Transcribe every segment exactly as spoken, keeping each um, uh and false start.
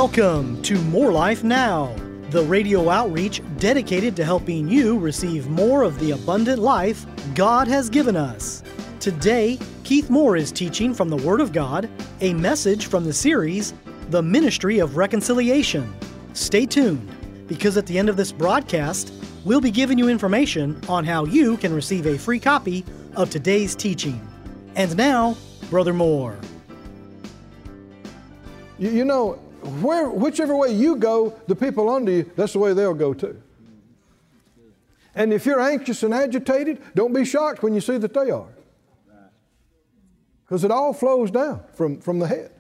Welcome to More Life Now, the radio outreach dedicated to helping you receive more of the abundant life God has given us. Today, Keith Moore is teaching from the Word of God, a message from the series, The Ministry of Reconciliation. Stay tuned, because at the end of this broadcast, we'll be giving you information on how you can receive a free copy of today's teaching. And now, Brother Moore. You, you know, where, whichever way you go, the people under you, that's the way they'll go too. And if you're anxious and agitated, don't be shocked when you see that they are. Because it all flows down from, from the head.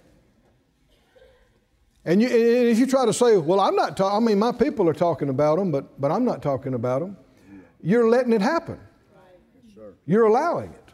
And, you, and if you try to say, well, I'm not talking, I mean, my people are talking about them, but, but I'm not talking about them, you're letting it happen. You're allowing it.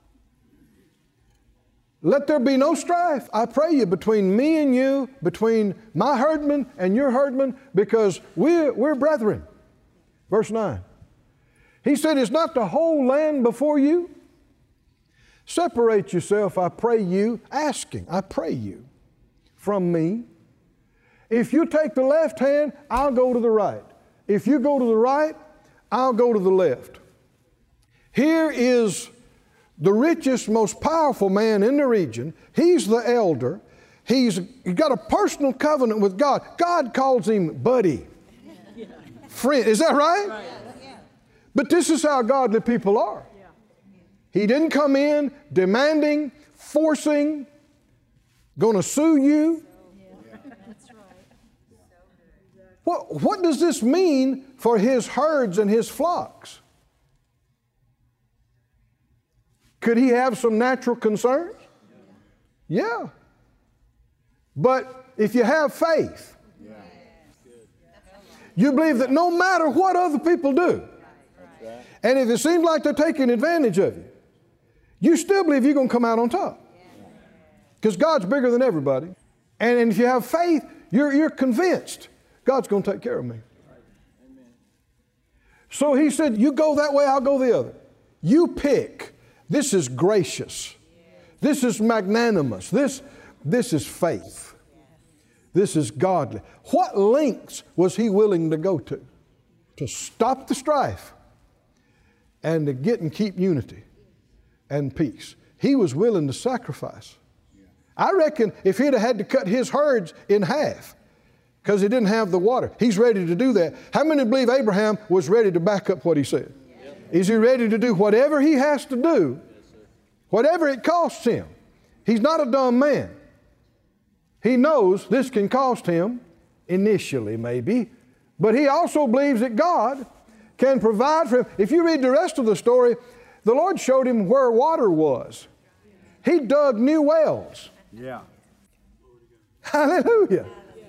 Let there be no strife, I pray you, between me and you, between my herdmen and your herdmen, because we're, we're brethren. Verse nine. He said, is not the whole land before you? Separate yourself, I pray you, asking, I pray you, from me. If you take the left hand, I'll go to the right. If you go to the right, I'll go to the left. Here is the richest, most powerful man in the region. He's the elder. He's got a personal covenant with God. God calls him buddy, friend. Is that right? Right. But this is how godly people are. He didn't come in demanding, forcing, going to sue you. What, what does this mean for his herds and his flocks? Could he have some natural concerns? Yeah. But if you have faith, you believe that no matter what other people do, and if it seems like they're taking advantage of you, you still believe you're going to come out on top. Because God's bigger than everybody. And, and if you have faith, you're, you're convinced God's going to take care of me. So he said, you go that way, I'll go the other. You pick. This is gracious. This is magnanimous. This, this is faith. This is godly. What lengths was he willing to go to? To stop the strife and to get and keep unity and peace. He was willing to sacrifice. I reckon if he'd have had to cut his herds in half because he didn't have the water, he's ready to do that. How many believe Abraham was ready to back up what he said? Is he ready to do whatever he has to do, whatever it costs him? He's not a dumb man. He knows this can cost him, initially maybe, but he also believes that God can provide for him. If you read the rest of the story, the Lord showed him where water was. He dug new wells. Yeah. Hallelujah.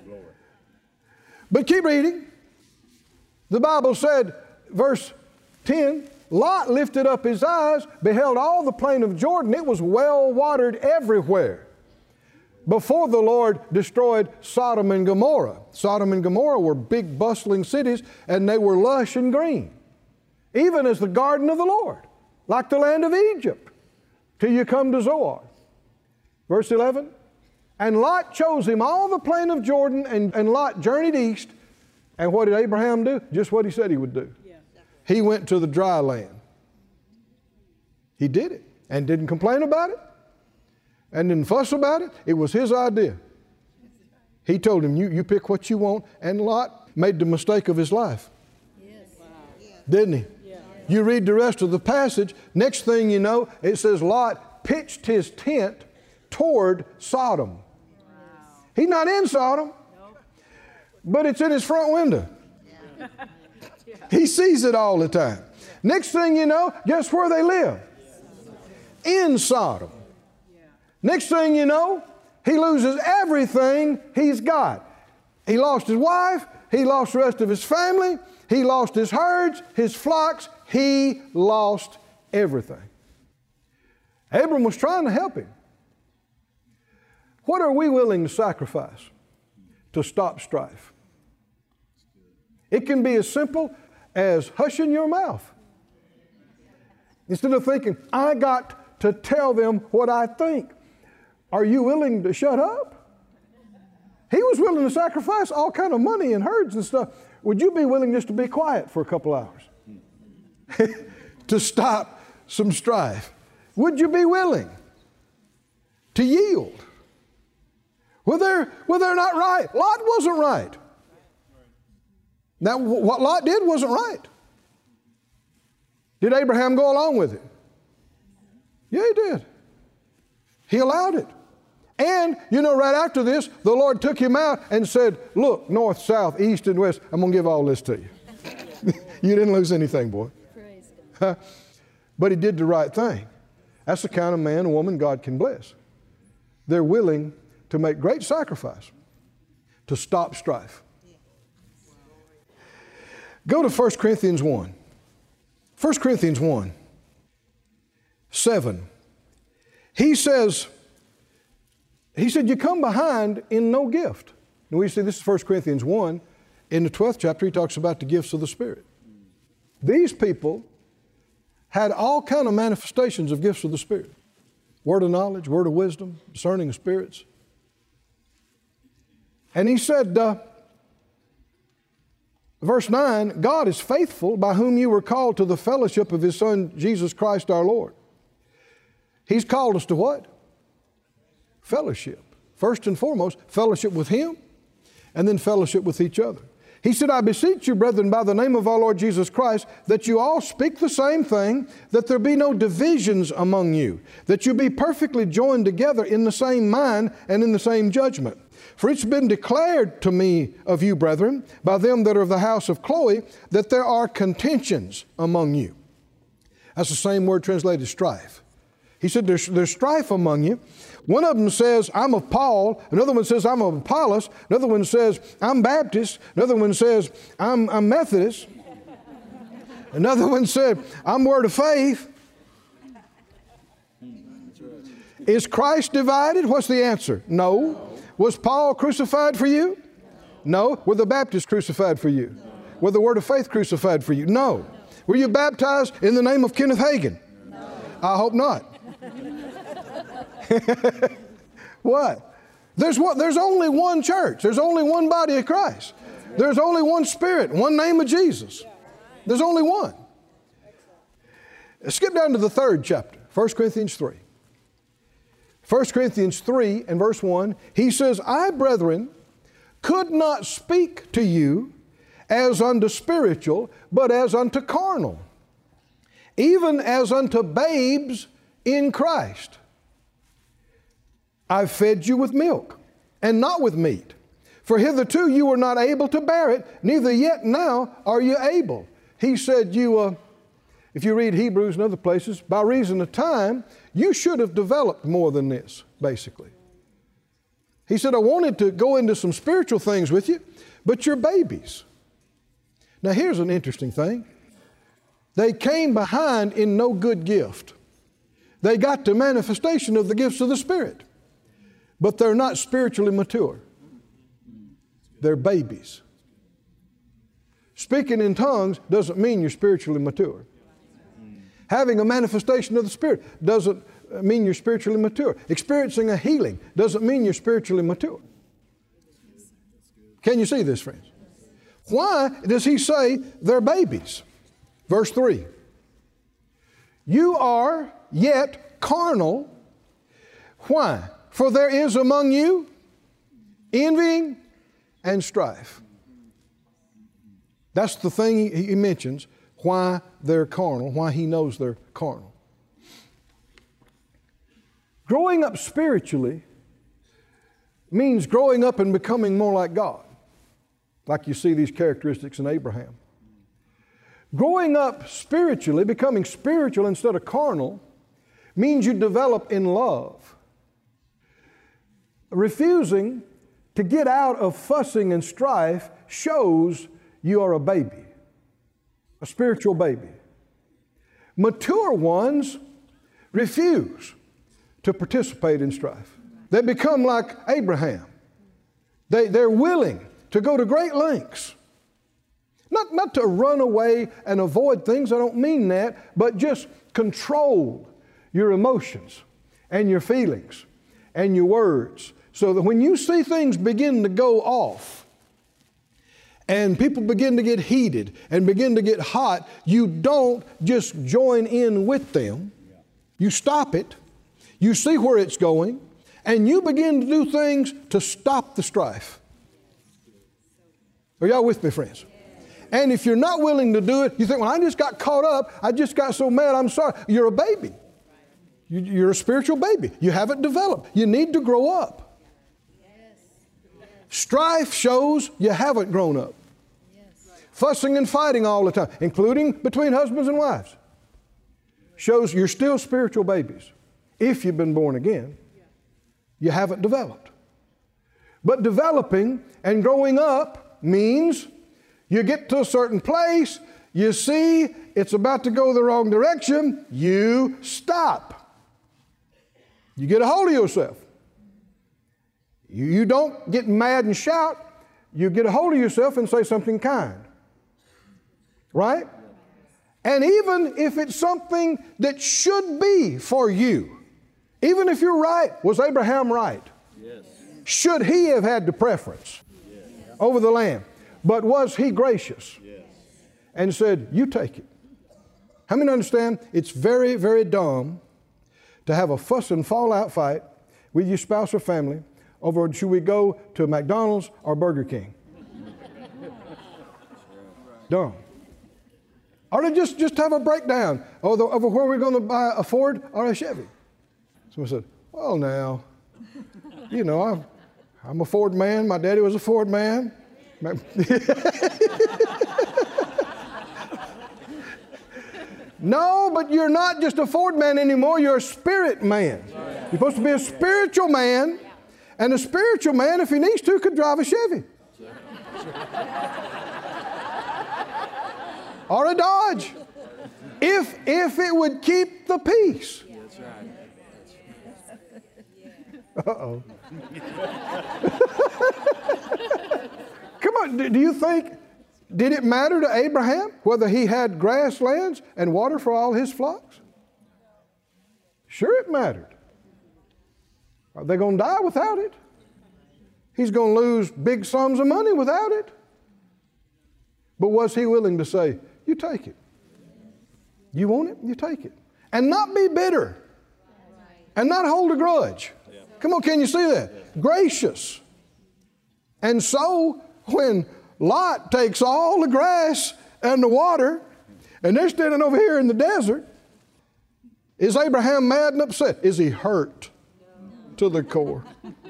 But keep reading. The Bible said, verse ten, Lot lifted up his eyes, beheld all the plain of Jordan. It was well watered everywhere. Before the Lord destroyed Sodom and Gomorrah. Sodom and Gomorrah were big bustling cities, and they were lush and green, even as the garden of the Lord, like the land of Egypt, till you come to Zoar. Verse eleven, and Lot chose him all the plain of Jordan, and, and Lot journeyed east. And what did Abraham do? Just what he said he would do. He went to the dry land. He did it and didn't complain about it and didn't fuss about it. It was his idea. He told him, you, you pick what you want, and Lot made the mistake of his life. Yes. Wow. Didn't he? Yeah. You read the rest of the passage, next thing you know, it says Lot pitched his tent toward Sodom. Wow. He's not in Sodom, nope. But it's in his front window. Yeah. He sees it all the time. Next thing you know, guess where they live? In Sodom. Next thing you know, he loses everything he's got. He lost his wife. He lost the rest of his family. He lost his herds, his flocks. He lost everything. Abram was trying to help him. What are we willing to sacrifice to stop strife? It can be as simple as hushing your mouth. Instead of thinking, I got to tell them what I think. Are you willing to shut up? He was willing to sacrifice all kind of money and herds and stuff. Would you be willing just to be quiet for a couple hours? To stop some strife? Would you be willing to yield? Well, they're, well, they're not right. Lot wasn't right. Now, what Lot did wasn't right. Did Abraham go along with it? Yeah, he did. He allowed it. And, you know, right after this, the Lord took him out and said, look, north, south, east, and west, I'm going to give all this to you. You didn't lose anything, boy. Praise God. But he did the right thing. That's the kind of man or woman God can bless. They're willing to make great sacrifice to stop strife. Go to First Corinthians one. First Corinthians one, seven. He says, he said, you come behind in no gift. Now we see this is First Corinthians one. In the twelfth chapter, he talks about the gifts of the Spirit. These people had all kind of manifestations of gifts of the Spirit. Word of knowledge, word of wisdom, discerning of spirits. And he said, uh, verse nine, God is faithful, by whom you were called to the fellowship of His Son, Jesus Christ our Lord. He's called us to what? Fellowship. First and foremost, fellowship with Him, and then fellowship with each other. He said, I beseech you, brethren, by the name of our Lord Jesus Christ, that you all speak the same thing, that there be no divisions among you, that you be perfectly joined together in the same mind and in the same judgment. For it's been declared to me of you, brethren, by them that are of the house of Chloe, that there are contentions among you. That's the same word translated strife. He said, there's, there's strife among you. One of them says, I'm of Paul. Another one says, I'm of Apollos. Another one says, I'm Baptist. Another one says, I'm, I'm Methodist. Another one said, I'm Word of Faith. Is Christ divided? What's the answer? No. Was Paul crucified for you? No. Were the Baptists crucified for you? Were the Word of Faith crucified for you? No. Were you baptized in the name of Kenneth Hagin? No. I hope not. What? There's what? There's only one church. There's only one body of Christ. There's only one Spirit, one name of Jesus. There's only one. Skip down to the third chapter, First Corinthians three. First Corinthians three and verse one, he says, I, brethren, could not speak to you as unto spiritual, but as unto carnal, even as unto babes in Christ. I've fed you with milk, and not with meat. For hitherto you were not able to bear it, neither yet now are you able. He said, you, uh, if you read Hebrews and other places, by reason of time, you should have developed more than this, basically. He said, I wanted to go into some spiritual things with you, but you're babies. Now here's an interesting thing. They came behind in no good gift. They got the manifestation of the gifts of the Spirit, but they're not spiritually mature. They're babies. Speaking in tongues doesn't mean you're spiritually mature. Having a manifestation of the Spirit doesn't mean you're spiritually mature. Experiencing a healing doesn't mean you're spiritually mature. Can you see this, friends? Why does he say they're babies? Verse three. You are yet carnal. Why? For there is among you envying and strife. That's the thing he mentions, why they're carnal, why he knows they're carnal. Growing up spiritually means growing up and becoming more like God, like you see these characteristics in Abraham. Growing up spiritually, becoming spiritual instead of carnal, means you develop in love. Refusing to get out of fussing and strife shows you are a baby, a spiritual baby. Mature ones refuse to participate in strife. They become like Abraham. They, they're willing to go to great lengths. Not, not to run away and avoid things, I don't mean that, but just control your emotions and your feelings and your words So that when you see things begin to go off and people begin to get heated and begin to get hot, you don't just join in with them. You stop it. You see where it's going, and you begin to do things to stop the strife. Are y'all with me, friends? And if you're not willing to do it, you think, well, I just got caught up. I just got so mad. I'm sorry. You're a baby. You're a spiritual baby. You haven't developed. You need to grow up. Strife shows you haven't grown up. Fussing and fighting all the time, including between husbands and wives, shows you're still spiritual babies. If you've been born again, you haven't developed. But developing and growing up means you get to a certain place, you see it's about to go the wrong direction, you stop. You get a hold of yourself. You, you don't get mad and shout. You get a hold of yourself and say something kind. Right? And even if it's something that should be for you, even if you're right, was Abraham right? Yes. Should he have had the preference yes. over the land? But was he gracious? Yes. And said, you take it. How many understand it's very, very dumb to have a fuss and fallout fight with your spouse or family over should we go to McDonald's or Burger King? Dumb. Or to just, just have a breakdown over, over where we're going to buy a Ford or a Chevy. Someone said, well, now, you know, I'm, I'm a Ford man. My daddy was a Ford man. No, but you're not just a Ford man anymore. You're a spirit man. You're supposed to be a spiritual man. And a spiritual man, if he needs to, could drive a Chevy. Or a Dodge. If, if it would keep the peace. Uh-oh. Come on, do you think, did it matter to Abraham whether he had grasslands and water for all his flocks? Sure it mattered. Are they going to die without it? He's going to lose big sums of money without it. But was he willing to say, you take it. You want it, you take it. And not be bitter. And not hold a grudge. Come on, can you see that? Gracious. And so, when Lot takes all the grass and the water, and they're standing over here in the desert, is Abraham mad and upset? Is he hurt to the core?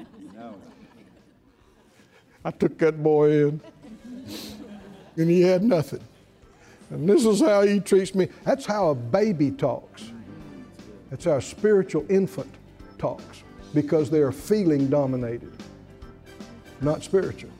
I took that boy in, and he had nothing. And this is how he treats me. That's how a baby talks. That's how a spiritual infant talks, because they are feeling dominated, not spiritual.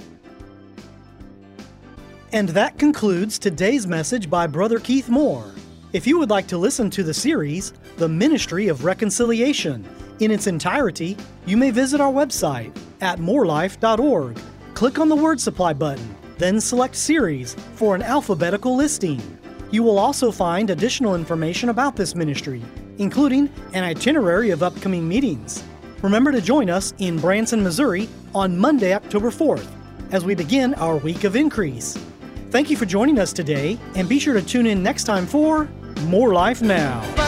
And that concludes today's message by Brother Keith Moore. If you would like to listen to the series, The Ministry of Reconciliation, in its entirety, you may visit our website at more life dot org. Click on the Word Supply button, then select Series for an alphabetical listing. You will also find additional information about this ministry, including an itinerary of upcoming meetings. Remember to join us in Branson, Missouri on Monday, October fourth, as we begin our week of increase. Thank you for joining us today, and be sure to tune in next time for More Life Now.